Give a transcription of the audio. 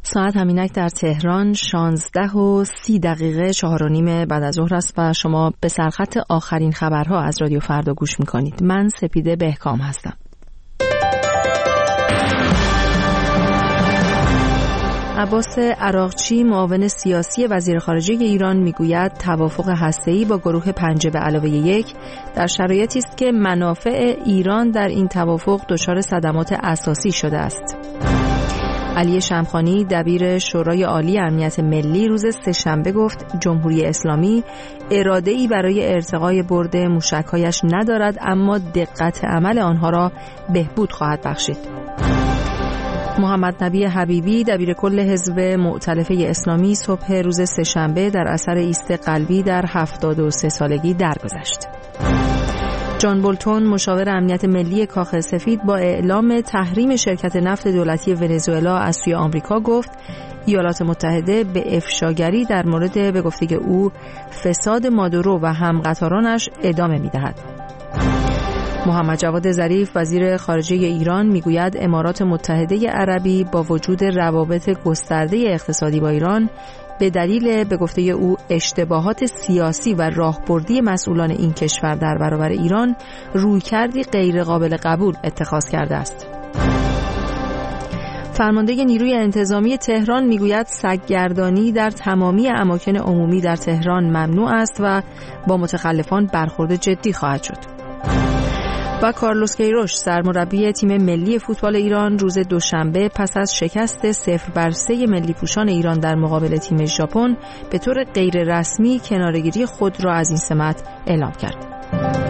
ساعت همینک در تهران 16:30 4:30 بعد از ظهر است و شما به سرخط آخرین خبرها از رادیو فردا گوش می‌کنید. من سپیده بهکام هستم. عباس عراقچی معاون سیاسی وزیر خارجه ایران میگوید توافق هسته‌ای با گروه 5+1 در شرایطی است که منافع ایران در این توافق دچار صدمات اساسی شده است. علی شمخانی دبیر شورای عالی امنیت ملی روز سه‌شنبه گفت جمهوری اسلامی اراده‌ای برای ارتقای برد موشک‌هایش ندارد، اما دقت عمل آنها را بهبود خواهد بخشید. محمد نبی حبیبی دبیر کل حزب مؤتلفه اسلامی صبح روز سه‌شنبه در اثر ایست قلبی در 73 سالگی درگذشت. جان بولتون مشاور امنیت ملی کاخ سفید با اعلام تحریم شرکت نفت دولتی ونزوئلا از سوی آمریکا گفت ایالات متحده به افشاگری در مورد به گفته او فساد مادورو و همقطارانش ادامه می‌دهد. محمد جواد ظریف وزیر خارجه ایران میگوید امارات متحده عربی با وجود روابط گسترده اقتصادی با ایران به دلیل به گفته او اشتباهات سیاسی و راهبردی مسئولان این کشور در برابر ایران رویکردی غیر قابل قبول اتخاذ کرده است. فرمانده نیروی انتظامی تهران میگوید سگ‌گردانی در تمامی اماکن عمومی در تهران ممنوع است و با متخلفان برخورد جدی خواهد شد. و کارلوس کیروش سرمربی تیم ملی فوتبال ایران روز دوشنبه پس از شکست 0-3 ملی پوشان ایران در مقابل تیم ژاپن به طور غیر رسمی کناره‌گیری خود را از این سمت اعلام کرد.